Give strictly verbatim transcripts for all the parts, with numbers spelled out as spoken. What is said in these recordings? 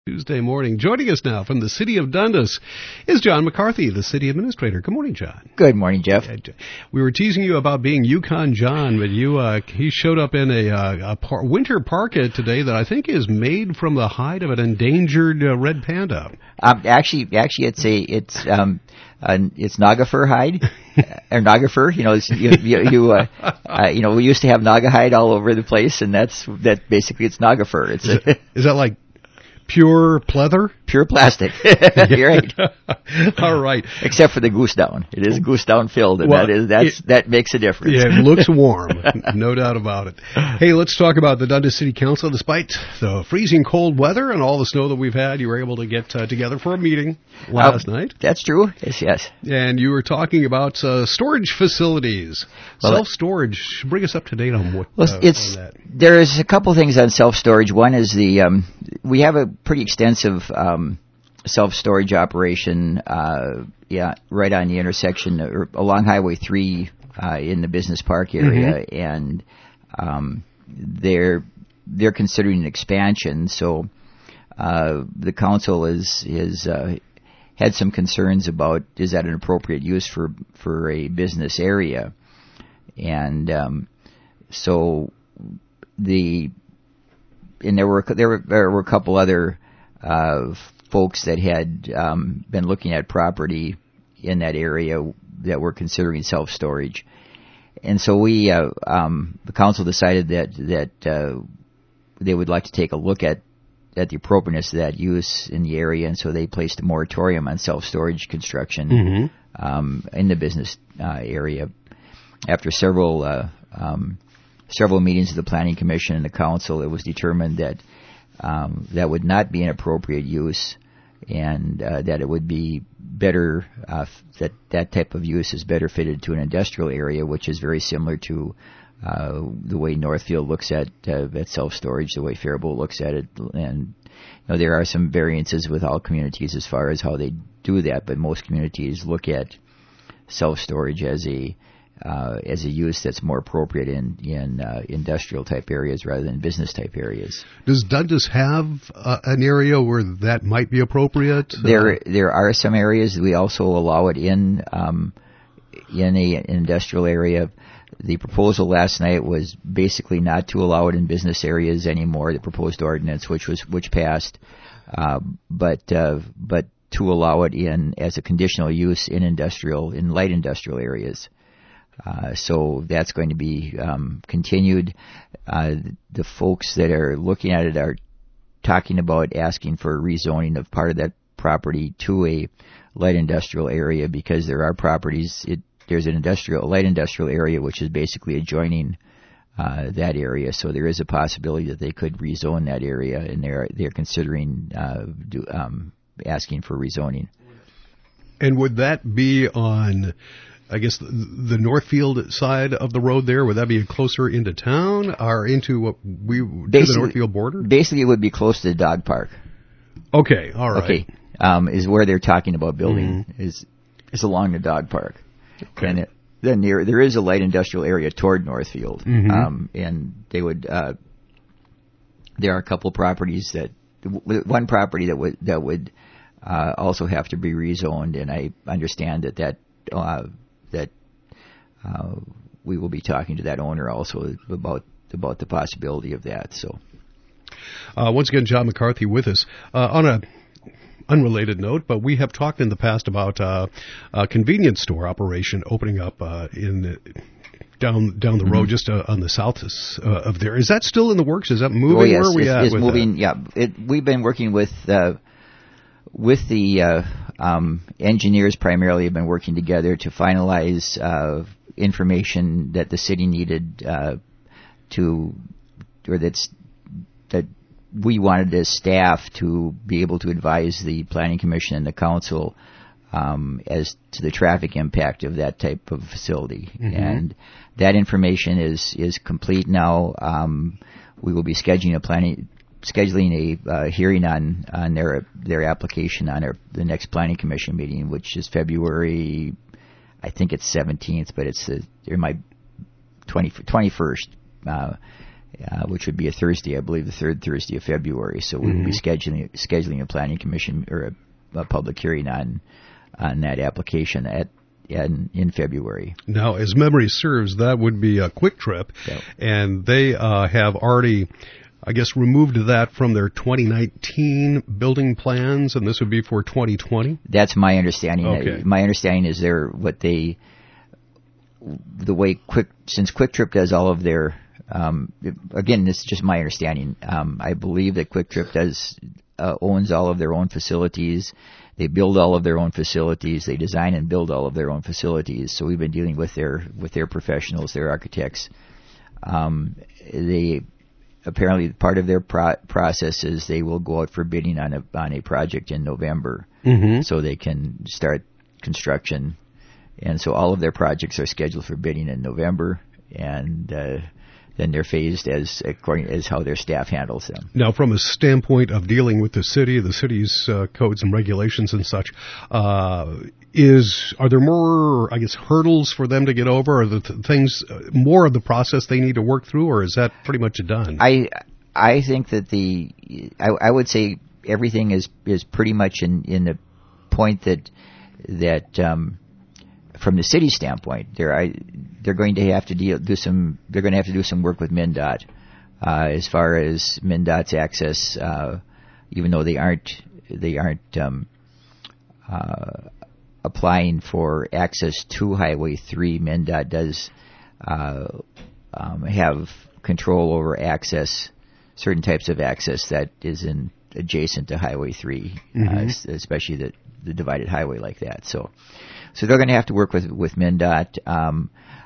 Tuesday morning. Joining us now from the city of Dundas is John McCarthy, the city administrator. Good morning, John. Good morning, Jeff. We were teasing you about being Yukon John, but you uh, he showed up in a, uh, a par- winter parka today that I think is made from the hide of an endangered uh, red panda. Um, actually, actually, it's a it's um uh, it's Naga fur hide or Naga fur. You know, it's, you you, you uh, uh, you know we used to have Naga hide all over the place, and that's that basically it's Naga fur. It's is, a, it, is that like pure pleather? Pure plastic. You're right. All right. Except for the goose down. It is goose down filled, and well, that is that's it, that makes a difference. Yeah, it looks warm. No doubt about it. Hey, let's talk about the Dundas City Council. Despite the freezing cold weather and all the snow that we've had, you were able to get uh, together for a meeting last uh, night. That's true. Yes, yes. And you were talking about uh, storage facilities, well, self-storage. Bring us up to date on what well, uh, it's, on that. There's a couple things on self-storage. One is the um, we have a pretty extensive um, self-storage operation, uh, yeah, right on the intersection or along Highway three uh, in the business park area, mm-hmm. and um, they're they're considering an expansion. So uh, the council is is uh, had some concerns about is that an appropriate use for for a business area, and um, so the and there were there were there were a couple other uh, folks that had um, been looking at property in that area that were considering self-storage, and so we uh, um, the council decided that that uh, they would like to take a look at at the appropriateness of that use in the area, and so they placed a moratorium on self-storage construction mm-hmm. um, in the business uh, area. After several uh, um, several meetings of the Planning Commission and the Council, it was determined that um, that would not be an appropriate use, and uh, that it would be better uh, that that type of use is better fitted to an industrial area, which is very similar to uh, the way Northfield looks at uh, at self-storage, the way Faribault looks at it, and you know, there are some variances with all communities as far as how they do that, but most communities look at self-storage as a Uh, as a use that's more appropriate in in uh, industrial type areas rather than business type areas. Does Dundas have uh, an area where that might be appropriate? There there are some areas. We also allow it in um, in a, an industrial area. The proposal last night was basically not to allow it in business areas anymore. The proposed ordinance, which was which passed, uh, but uh, but to allow it in as a conditional use in industrial in light industrial areas. Uh, so that's going to be um, continued. Uh, the folks that are looking at it are talking about asking for rezoning of part of that property to a light industrial area because there are properties. It, there's an industrial, a light industrial area which is basically adjoining uh, that area. So there is a possibility that they could rezone that area, and they're they're considering uh, do, um, asking for rezoning. And would that be on, I guess, the, the Northfield side of the road there? Would that be closer into town or into what we to the Northfield border? Basically, it would be close to the dog park. Okay, all right. Okay, um, is where they're talking about building mm-hmm. is is along the dog park. Okay. And it, then there there is a light industrial area toward Northfield, mm-hmm. um, and they would. Uh, there are a couple properties that one property that would that would uh, also have to be rezoned, and I understand that that. Uh, that uh, we will be talking to that owner also about about the possibility of that. So, uh, once again, John McCarthy with us uh, on a unrelated note, but we have talked in the past about uh, a convenience store operation opening up uh, in the, down down the mm-hmm. road, just uh, on the south uh, of there. Is that still in the works? Is that moving? Oh, yes, Where are we it's, at it's with moving. that? Yeah, it, we've been working with. Uh, With the uh, um, engineers primarily have been working together to finalize uh, information that the city needed uh, to, or that's that we wanted as staff to be able to advise the Planning Commission and the Council um, as to the traffic impact of that type of facility. Mm-hmm. And that information is is complete now. Um, we will be scheduling a planning. scheduling a uh, hearing on, on their their application on our, the next Planning Commission meeting, which is February, I think it's seventeenth, but it's uh, my twenty, twenty-first. Uh, uh, which would be a Thursday, I believe, the third Thursday of February. So we mm-hmm. will be scheduling scheduling a planning commission or a, a public hearing on on that application at in, in February. Now, as memory serves, that would be a Quick Trip, yep. and they uh, have already, I guess, removed that from their twenty nineteen building plans, and this would be for twenty twenty? That's my understanding. Okay. My understanding is they're what they, the way Quick, since Quick Trip does all of their, um, again, this is just my understanding. Um, I believe that Quick Trip does uh, owns all of their own facilities. They build all of their own facilities. They design and build all of their own facilities. So we've been dealing with their with their professionals, their architects. Um, they apparently part of their pro- process is they will go out for bidding on a on a project in November, mm-hmm. so they can start construction. And so all of their projects are scheduled for bidding in November, and uh, then they're phased as according as how their staff handles them. Now, from a standpoint of dealing with the city, the city's uh, codes and regulations and such, uh, is are there more, I guess, hurdles for them to get over? Are the th- things uh, more of the process they need to work through, or is that pretty much done? I I think that the I, I would say everything is is pretty much in, in the point that that. Um, From the city standpoint, they're I, they're going to have to deal, do some. They're going to have to do some work with MnDOT uh, as far as MnDOT's access. Uh, even though they aren't they aren't um, uh, applying for access to Highway three, MnDOT does uh, um, have control over access, certain types of access that is in adjacent to Highway three, mm-hmm. uh, especially the the divided highway like that. So. So they're going to have to work with with MnDOT. Um,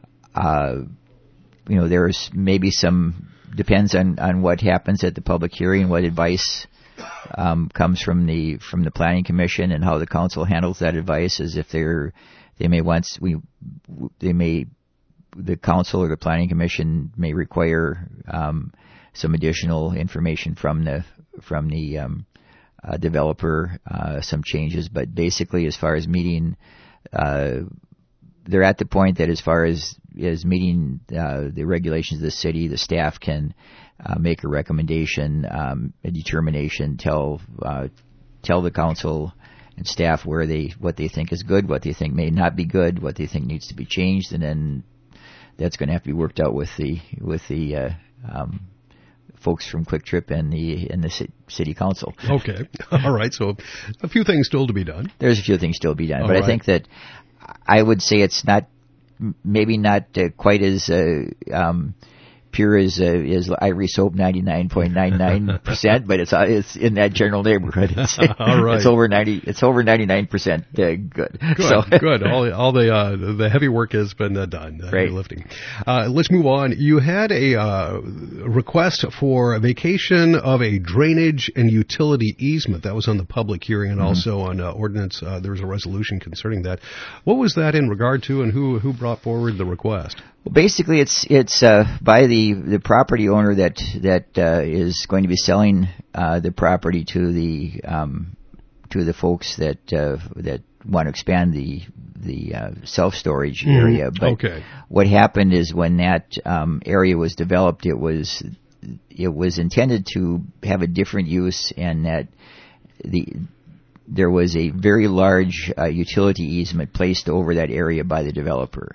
uh, you know, there's maybe some depends on, on what happens at the public hearing, what advice um, comes from the from the planning commission, and how the council handles that advice. As if they're they may want we they may the council or the planning commission may require um, some additional information from the from the um, uh, developer, uh, some changes, but basically as far as meeting. Uh, they're at the point that as far as, as meeting uh, the regulations of the city, the staff can uh, make a recommendation, um, a determination, tell uh, tell the council and staff where they what they think is good, what they think may not be good, what they think needs to be changed, and then that's going to have to be worked out with the with the uh, um, folks from Quick Trip and the and the city council. Okay, all right. So a few things still to be done. There's a few things still to be done, all but right. I think that I would say it's not maybe not uh, quite as uh, um, pure as uh, as Ivory Soap ninety-nine point nine nine percent, but it's uh, it's in that general neighborhood. It's, all right. It's over ninety. It's over ninety-nine percent uh, good. Good, so. good. All all the uh, the heavy work has been uh, done. Uh, Great. Heavy lifting. Uh, let's move on. You had a uh, request for a vacation of a drainage and utility easement. That was on the public hearing, and mm-hmm. also on uh, ordinance. Uh, there was a resolution concerning that. What was that in regard to, and who who brought forward the request? Well, basically, it's it's uh, by the, the property owner that that uh, is going to be selling uh, the property to the um, to the folks that uh, that want to expand the the uh, self storage mm, area. But okay. what happened is when that um, area was developed, it was it was intended to have a different use, and that the there was a very large uh, utility easement placed over that area by the developer.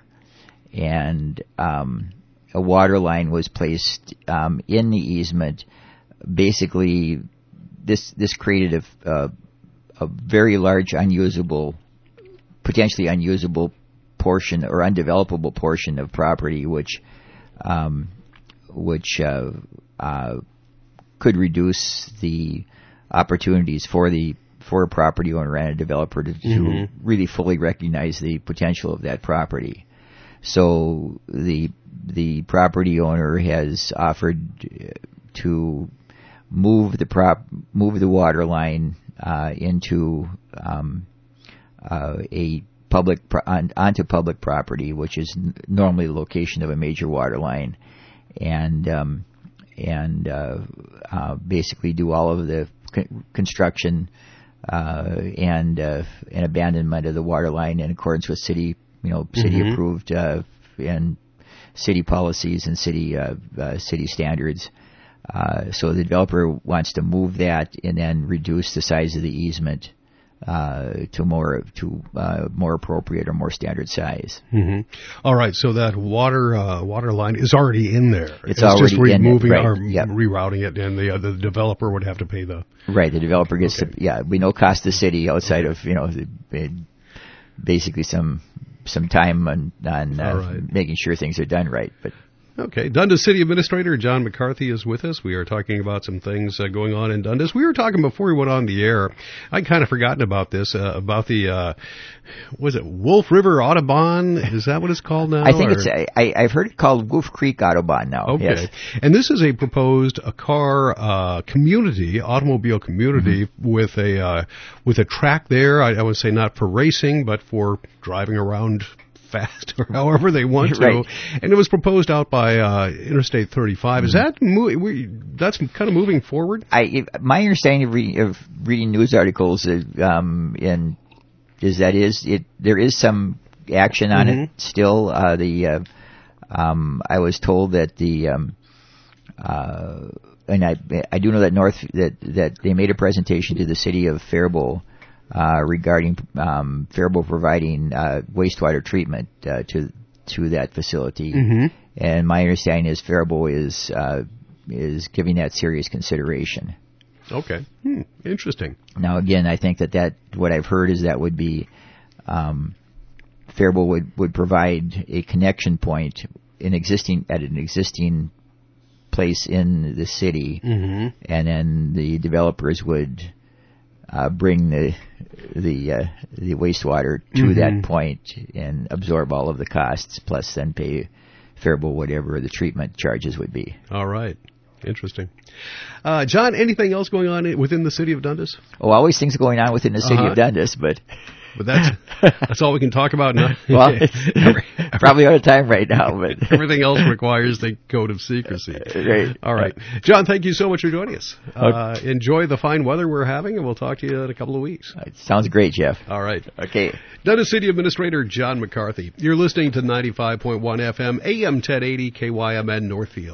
And um, a water line was placed um, in the easement. Basically, this this created a, a, a very large unusable, potentially unusable portion or undevelopable portion of property, which um, which uh, uh, could reduce the opportunities for the for a property owner and a developer to, mm-hmm. to really fully recognize the potential of that property. So the the property owner has offered to move the prop move the water line uh, into um, uh, a public pro- on, onto public property, which is n- normally the location of a major water line, and um, and uh, uh, basically do all of the con- construction uh, and uh, and abandonment of the water line in accordance with city. You know, city mm-hmm. approved uh, and city policies and city uh, uh, city standards. Uh, so the developer wants to move that and then reduce the size of the easement uh, to more to uh, more appropriate or more standard size. Mm-hmm. All right, so that water uh, water line is already in there. It's, it's already just removing in it, right. or Yep. rerouting it, and the uh, the developer would have to pay the right. The developer gets okay. to, yeah, we no cost to the city outside of you know the, basically some some time on on uh, right. making sure things are done right, but. Okay. Dundas City Administrator John McCarthy is with us. We are talking about some things uh, going on in Dundas. We were talking before we went on the air. I'd kind of forgotten about this, uh, about the, uh, was it Wolf River Audubon? Is that what it's called now? I think or? it's, I, I've heard it called Wolf Creek Audubon now. Okay. Yes. And this is a proposed a car uh, community, automobile community, mm-hmm. with a uh, with a track there. I, I would say not for racing, but for driving around fast or however they want to. Right. And it was proposed out by uh, Interstate thirty-five. Mm-hmm. Is that mo- we, that's kind of moving forward? I my understanding of, re- of reading news articles uh, um, in is that is it there is some action on mm-hmm. it still. Uh, the uh, um, I was told that the um, uh, and I I do know that North that that they made a presentation to the city of Faribault. Uh, regarding um, Faribault providing uh, wastewater treatment uh, to to that facility, mm-hmm. and my understanding is Faribault is uh, is giving that serious consideration. Okay, hmm. Interesting. Now, again, I think that, that what I've heard is that would be um, Faribault would, would provide a connection point in existing at an existing place in the city, mm-hmm. and then the developers would. Uh, bring the the uh, the wastewater to mm-hmm. that point and absorb all of the costs, plus then pay Faribault whatever the treatment charges would be. All right, interesting. Uh, John, anything else going on within the city of Dundas? Oh, always things going on within the city uh-huh. of Dundas, but. But that's that's all we can talk about now. Well, probably out of time right now, but everything else requires the code of secrecy. Right. All right, John. Thank you so much for joining us. Uh, enjoy the fine weather we're having, and we'll talk to you in a couple of weeks. Sounds great, Jeff. All right. Okay. Dundas City Administrator John McCarthy. You're listening to ninety-five point one F M, A M ten eighty, K Y M N Northfield.